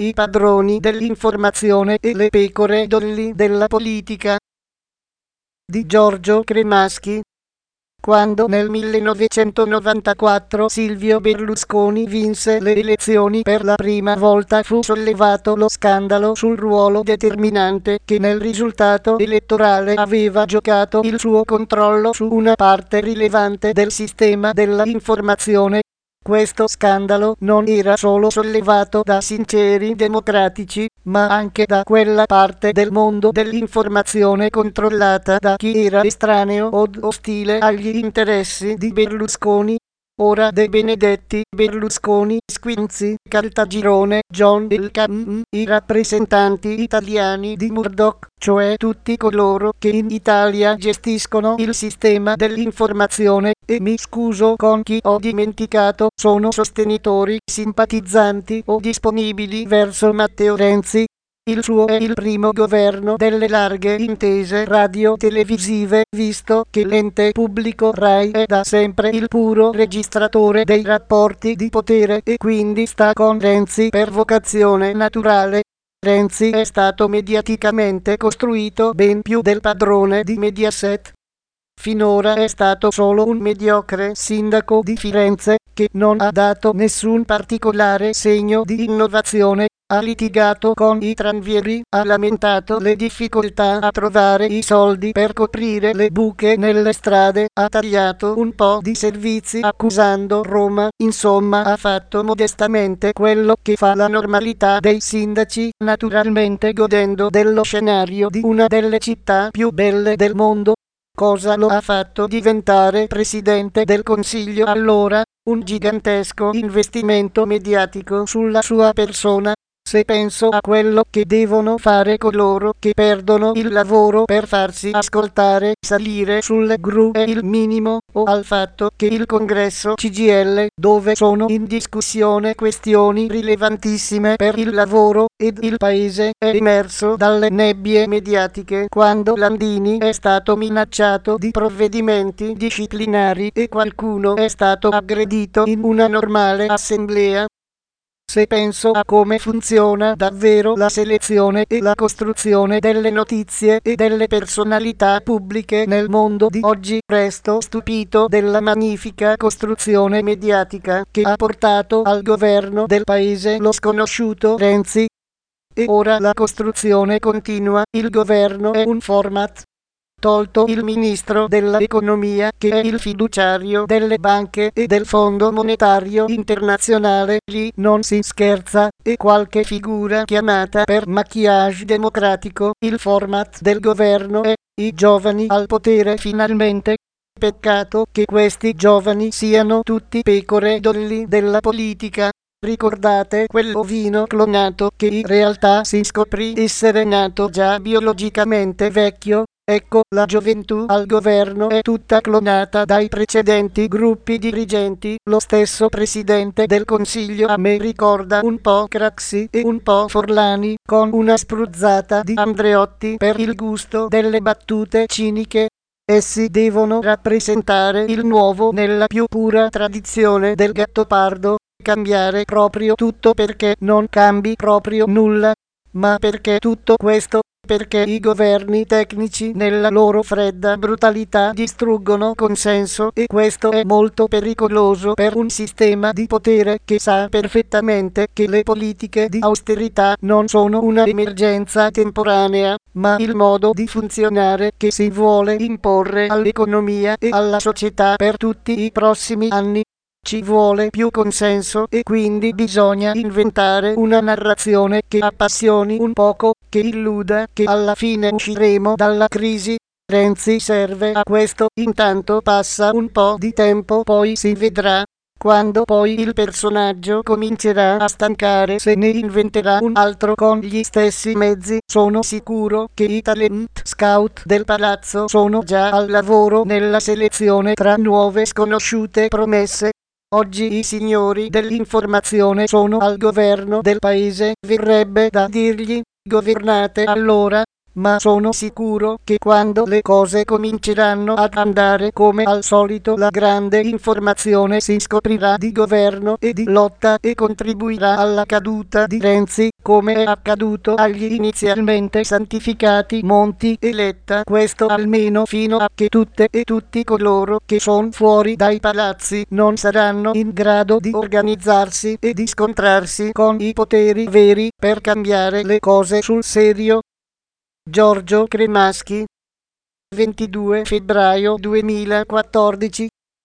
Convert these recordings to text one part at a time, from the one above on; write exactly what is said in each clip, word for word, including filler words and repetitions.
I padroni dell'informazione e le pecore dolli della politica. Di Giorgio Cremaschi. Quando nel millenovecentonovantaquattro Silvio Berlusconi vinse le elezioni per la prima volta, fu sollevato lo scandalo sul ruolo determinante che nel risultato elettorale aveva giocato il suo controllo su una parte rilevante del sistema della informazione. Questo scandalo non era solo sollevato da sinceri democratici, ma anche da quella parte del mondo dell'informazione controllata da chi era estraneo o ostile agli interessi di Berlusconi. Ora De Benedetti, Berlusconi, Squinzi, Caltagirone, John e Cam, i rappresentanti italiani di Murdoch, cioè tutti coloro che in Italia gestiscono il sistema dell'informazione, e mi scuso con chi ho dimenticato, sono sostenitori, simpatizzanti o disponibili verso Matteo Renzi. Il suo è il primo governo delle larghe intese radio-televisive, visto che l'ente pubblico RAI è da sempre il puro registratore dei rapporti di potere e quindi sta con Renzi per vocazione naturale. Renzi è stato mediaticamente costruito ben più del padrone di Mediaset. Finora è stato solo un mediocre sindaco di Firenze, che non ha dato nessun particolare segno di innovazione. Ha litigato con i tranvieri, ha lamentato le difficoltà a trovare i soldi per coprire le buche nelle strade, ha tagliato un po' di servizi accusando Roma, insomma ha fatto modestamente quello che fa la normalità dei sindaci, naturalmente godendo dello scenario di una delle città più belle del mondo. Cosa lo ha fatto diventare presidente del Consiglio allora? Un gigantesco investimento mediatico sulla sua persona. Se penso a quello che devono fare coloro che perdono il lavoro per farsi ascoltare, salire sulle gru è il minimo, o al fatto che il congresso C G I L, dove sono in discussione questioni rilevantissime per il lavoro ed il paese, è emerso dalle nebbie mediatiche quando Landini è stato minacciato di provvedimenti disciplinari e qualcuno è stato aggredito in una normale assemblea. Se penso a come funziona davvero la selezione e la costruzione delle notizie e delle personalità pubbliche nel mondo di oggi, resto stupito della magnifica costruzione mediatica che ha portato al governo del paese lo sconosciuto Renzi. E ora la costruzione continua, il governo è un format. Tolto il ministro dell'economia, che è il fiduciario delle banche e del Fondo Monetario Internazionale, lì non si scherza, e qualche figura chiamata per maquillage democratico, il format del governo è i giovani al potere finalmente. Peccato che questi giovani siano tutti pecore dolli della politica. Ricordate quell'ovino clonato che in realtà si scoprì essere nato già biologicamente vecchio? Ecco, la gioventù al governo è tutta clonata dai precedenti gruppi dirigenti. Lo stesso presidente del Consiglio a me ricorda un po' Craxi e un po' Forlani, con una spruzzata di Andreotti per il gusto delle battute ciniche. Essi devono rappresentare il nuovo nella più pura tradizione del Gattopardo, cambiare proprio tutto perché non cambi proprio nulla. Ma perché tutto questo? Perché i governi tecnici nella loro fredda brutalità distruggono consenso, e questo è molto pericoloso per un sistema di potere che sa perfettamente che le politiche di austerità non sono una emergenza temporanea, ma il modo di funzionare che si vuole imporre all'economia e alla società per tutti i prossimi anni. Ci vuole più consenso e quindi bisogna inventare una narrazione che appassioni un poco, che illuda che alla fine usciremo dalla crisi. Renzi serve a questo, intanto passa un po' di tempo, poi si vedrà. Quando poi il personaggio comincerà a stancare, se ne inventerà un altro con gli stessi mezzi. Sono sicuro che i talent scout del palazzo sono già al lavoro nella selezione tra nuove sconosciute promesse. Oggi i signori dell'informazione sono al governo del paese, verrebbe da dirgli: governate allora. ma sono sicuro che quando le cose cominceranno ad andare come al solito la grande informazione si scoprirà di governo e di lotta e contribuirà alla caduta di Renzi, come è accaduto agli inizialmente santificati Monti e Letta, questo almeno fino a che tutte e tutti coloro che sono fuori dai palazzi non saranno in grado di organizzarsi e di scontrarsi con i poteri veri per cambiare le cose sul serio. Giorgio Cremaschi, ventidue febbraio duemilaquattordici.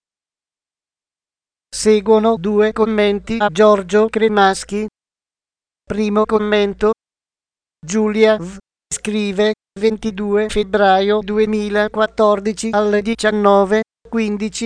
Seguono due commenti a Giorgio Cremaschi. Primo commento. Giulia V. scrive, ventidue febbraio duemilaquattordici alle diciannove e quindici.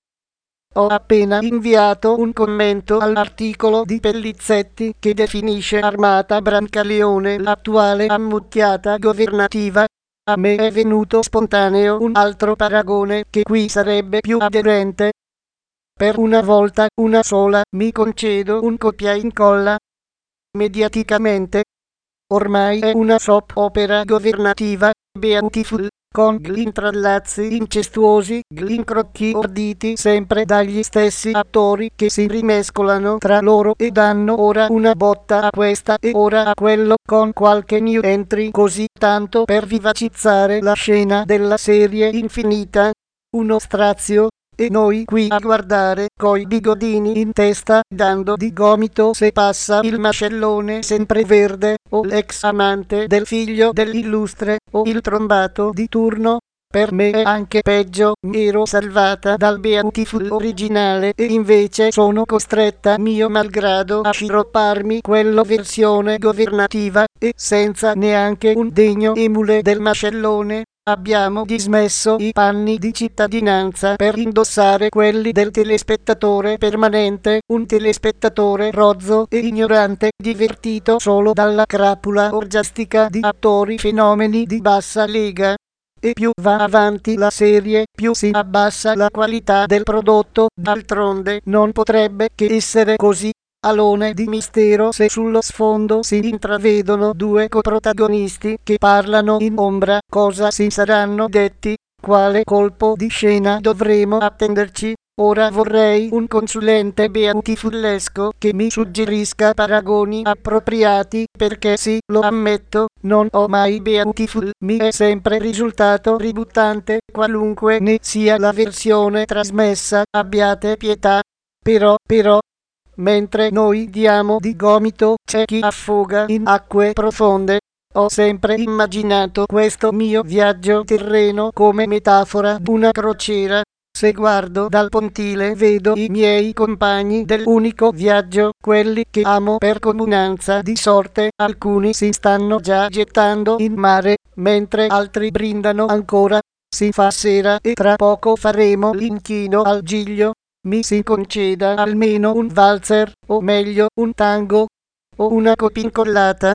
Ho appena inviato un commento all'articolo di Pellizzetti che definisce armata Brancaleone l'attuale ammucchiata governativa. A me è venuto spontaneo un altro paragone che qui sarebbe più aderente. Per una volta, una sola, mi concedo un copia e incolla. Mediaticamente, ormai è una soap opera governativa, Beautiful, con gli intrallazzi incestuosi, gli incrocchi orditi sempre dagli stessi attori che si rimescolano tra loro e danno ora una botta a questa e ora a quello con qualche new entry così tanto per vivacizzare la scena della serie infinita. Uno strazio. E noi qui a guardare, coi bigodini in testa, dando di gomito se passa il mascellone sempreverde, o l'ex amante del figlio dell'illustre, o il trombato di turno. Per me è anche peggio, mi ero salvata dal Beautiful originale e invece sono costretta mio malgrado a sciropparmi quello versione governativa, e senza neanche un degno emule del mascellone. Abbiamo dismesso i panni di cittadinanza per indossare quelli del telespettatore permanente, un telespettatore rozzo e ignorante, divertito solo dalla crapula orgiastica di attori fenomeni di bassa lega. E più va avanti la serie, più si abbassa la qualità del prodotto, d'altronde non potrebbe che essere così. Alone di mistero se sullo sfondo si intravedono due coprotagonisti che parlano in ombra, cosa si saranno detti, quale colpo di scena dovremo attenderci. Ora vorrei un consulente beautifullesco che mi suggerisca paragoni appropriati, perché sì, lo ammetto, non ho mai Beautiful, mi è sempre risultato ributtante, qualunque ne sia la versione trasmessa, abbiate pietà. Però, però, mentre noi diamo di gomito, c'è chi affoga in acque profonde. Ho sempre immaginato questo mio viaggio terreno come metafora d'una crociera. Se guardo dal pontile vedo i miei compagni dell'unico viaggio, quelli che amo per comunanza di sorte. Alcuni si stanno già gettando in mare, mentre altri brindano ancora. Si fa sera e tra poco faremo l'inchino al Giglio. Mi si conceda almeno un valzer, o meglio un tango, o una copincollata.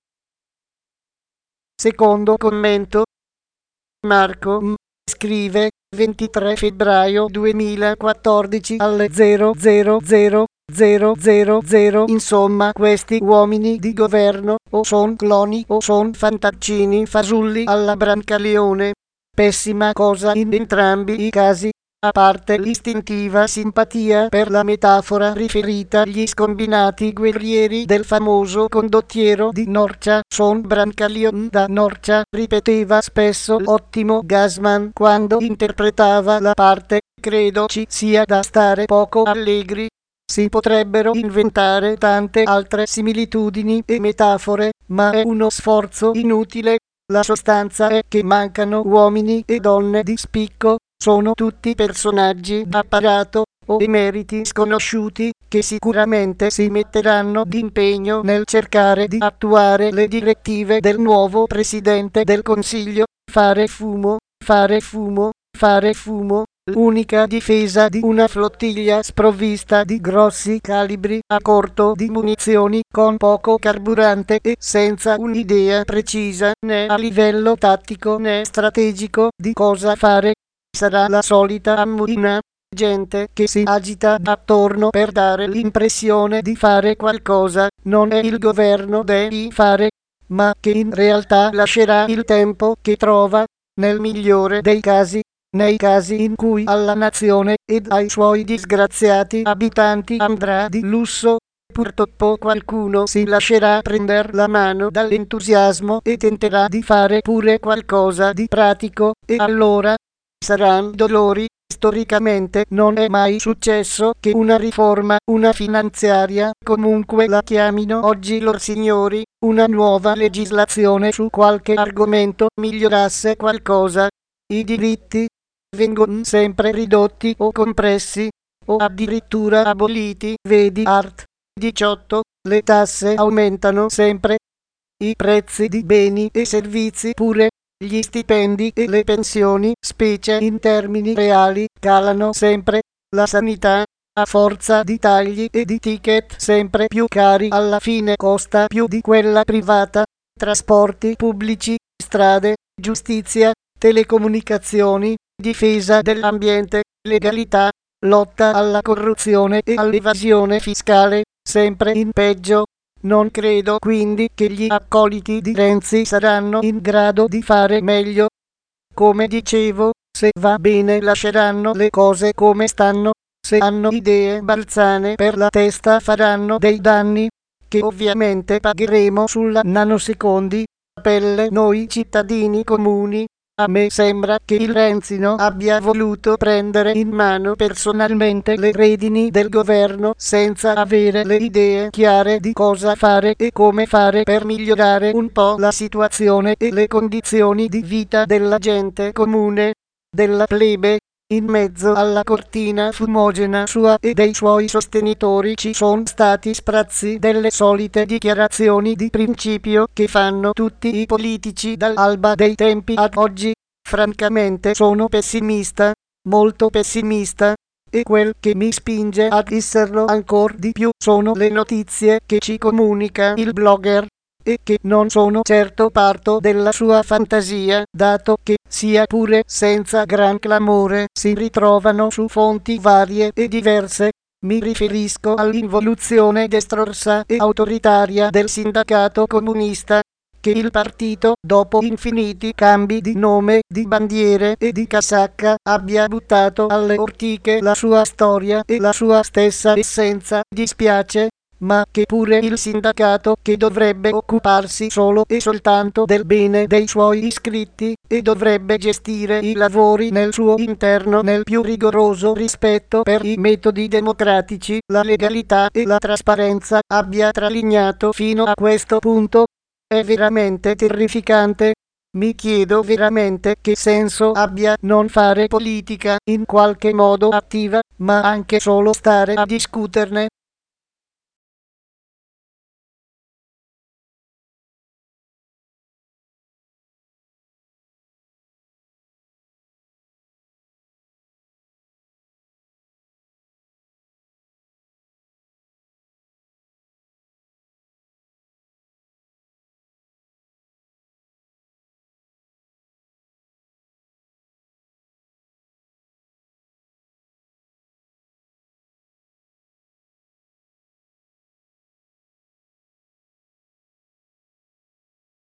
Secondo commento. Marco M. scrive, ventitré febbraio duemilaquattordici alle zero zero zero zero zero zero. Insomma, questi uomini di governo o son cloni o son fantaccini fasulli alla Brancaleone. Pessima cosa in entrambi i casi. A parte l'istintiva simpatia per la metafora riferita agli scombinati guerrieri del famoso condottiero di Norcia, son Brancaleone da Norcia, ripeteva spesso l'ottimo Gasman quando interpretava la parte, credo ci sia da stare poco allegri. Si potrebbero inventare tante altre similitudini e metafore, ma è uno sforzo inutile. La sostanza è che mancano uomini e donne di spicco. Sono tutti personaggi d'apparato o emeriti sconosciuti che sicuramente si metteranno d'impegno nel cercare di attuare le direttive del nuovo Presidente del Consiglio. Fare fumo, fare fumo, fare fumo. L'unica difesa di una flottiglia sprovvista di grossi calibri, a corto di munizioni, con poco carburante e senza un'idea precisa né a livello tattico né strategico di cosa fare. Sarà la solita ammuina, gente che si agita attorno per dare l'impressione di fare qualcosa. Non è il governo devi fare. ma che in realtà lascerà il tempo che trova, nel migliore dei casi, nei casi in cui alla nazione ed ai suoi disgraziati abitanti andrà di lusso. Purtroppo qualcuno si lascerà prendere la mano dall'entusiasmo e tenterà di fare pure qualcosa di pratico, e allora saranno dolori. Storicamente non è mai successo che una riforma, una finanziaria, comunque la chiamino oggi lor signori, una nuova legislazione su qualche argomento migliorasse qualcosa. I diritti vengono sempre ridotti o compressi, o addirittura aboliti. Vedi Art. diciotto. Le tasse aumentano sempre, i prezzi di beni e servizi pure, gli stipendi e le pensioni, specie in termini reali, calano sempre, la sanità, a forza di tagli e di ticket sempre più cari, alla fine costa più di quella privata, trasporti pubblici, strade, giustizia, telecomunicazioni, difesa dell'ambiente, legalità, lotta alla corruzione e all'evasione fiscale, sempre in peggio. Non credo quindi che gli accoliti di Renzi saranno in grado di fare meglio. Come dicevo, se va bene lasceranno le cose come stanno, se hanno idee balzane per la testa faranno dei danni, che ovviamente pagheremo sulla nanosecondi pelle noi cittadini comuni. A me sembra che il Renzino abbia voluto prendere in mano personalmente le redini del governo senza avere le idee chiare di cosa fare e come fare per migliorare un po' la situazione e le condizioni di vita della gente comune, della plebe. In mezzo alla cortina fumogena sua e dei suoi sostenitori ci sono stati sprazzi delle solite dichiarazioni di principio che fanno tutti i politici dall'alba dei tempi ad oggi. Francamente sono pessimista, molto pessimista, e quel che mi spinge ad esserlo ancora di più sono le notizie che ci comunica il blogger, e che non sono certo parto della sua fantasia, dato che, sia pure senza gran clamore, si ritrovano su fonti varie e diverse. Mi riferisco all'involuzione destrorsa e autoritaria del sindacato comunista, che il partito, dopo infiniti cambi di nome, di bandiere e di casacca, abbia buttato alle ortiche la sua storia e la sua stessa essenza. Dispiace, ma che pure il sindacato, che dovrebbe occuparsi solo e soltanto del bene dei suoi iscritti e dovrebbe gestire i lavori nel suo interno nel più rigoroso rispetto per i metodi democratici, la legalità e la trasparenza, abbia tralignato fino a questo punto, è veramente terrificante. Mi chiedo veramente che senso abbia non fare politica in qualche modo attiva, ma anche solo stare a discuterne